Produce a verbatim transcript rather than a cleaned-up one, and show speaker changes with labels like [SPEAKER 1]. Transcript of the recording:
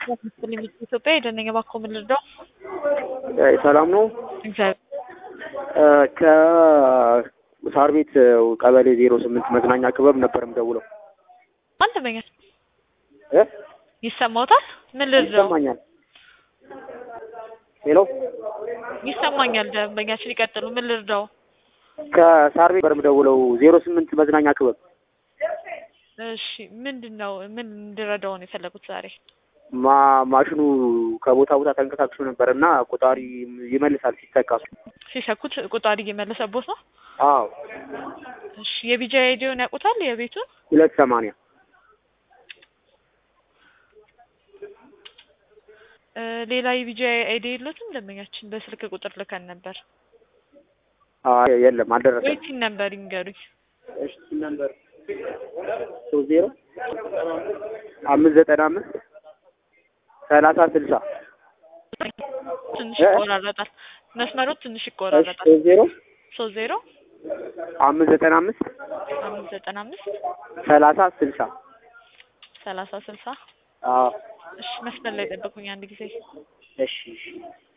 [SPEAKER 1] ኢትዮጵያ የደነኛ ባኮ ምን ልርዳው?
[SPEAKER 2] ሰላም ነው።
[SPEAKER 1] እግዚአብሔር
[SPEAKER 2] ከሳር ቤት ቀበሌ ዜሮ ስምንት መዝናኛ ክበብ ነበር የምደውለው።
[SPEAKER 1] አንተ በኛ
[SPEAKER 2] እ
[SPEAKER 1] ይሰማውታል? ምን ልርዳው?
[SPEAKER 2] ይሰማኛል። ሄሎ
[SPEAKER 1] ይሰማኛል። ደንበኛችን ይቀጥሉ። ምን ልርዳው?
[SPEAKER 2] ከሳር ቤት ነበር የምደውለው ዜሮ ስምንት መዝናኛ ክበብ።
[SPEAKER 1] እሺ ምንድነው? ምን እንድረዳው ነው የፈለጉት ዛሬ?
[SPEAKER 2] ማ ማሽኑ ከቦታ ቦታ ተንቀሳቅሶ ነበርና ቆጣሪ ይመልሳል ሲተካሱ።
[SPEAKER 1] ሲሰኩት ቆጣሪ እየመለሰቦት ነው?
[SPEAKER 2] አዎ።
[SPEAKER 1] እሺ የቢጂ አይዲውን ያውቁታል? የቤቱን
[SPEAKER 2] ሁለት ሰማንያ
[SPEAKER 1] ሌላ የቢጂ አይዲ የሉትም? ደንበኛችን በስልክ ቁጥር ልከን ነበር።
[SPEAKER 2] አይ የለም አልደረሰም።
[SPEAKER 1] ወይስ ነበር ይንገሩኝ።
[SPEAKER 2] እሺ ነበር ሶስት ዜሮ አምስት ዘጠና አምስት ሰላሳ ስልሳ
[SPEAKER 1] ትንሽ ይቆራረጣል። መስመሩ ትንሽ ይቆራረጣል።
[SPEAKER 2] ሶስት ዜሮ
[SPEAKER 1] ሶስት ዜሮ
[SPEAKER 2] አምስት ዘጠና አምስት
[SPEAKER 1] አምስት ዘጠና አምስት
[SPEAKER 2] ሰላሳ ስልሳ
[SPEAKER 1] ሰላሳ ስልሳ
[SPEAKER 2] አዎ።
[SPEAKER 1] እሺ መስመር ላይ ጠብቁኝ አንድ ጊዜ።
[SPEAKER 2] እሺ እሺ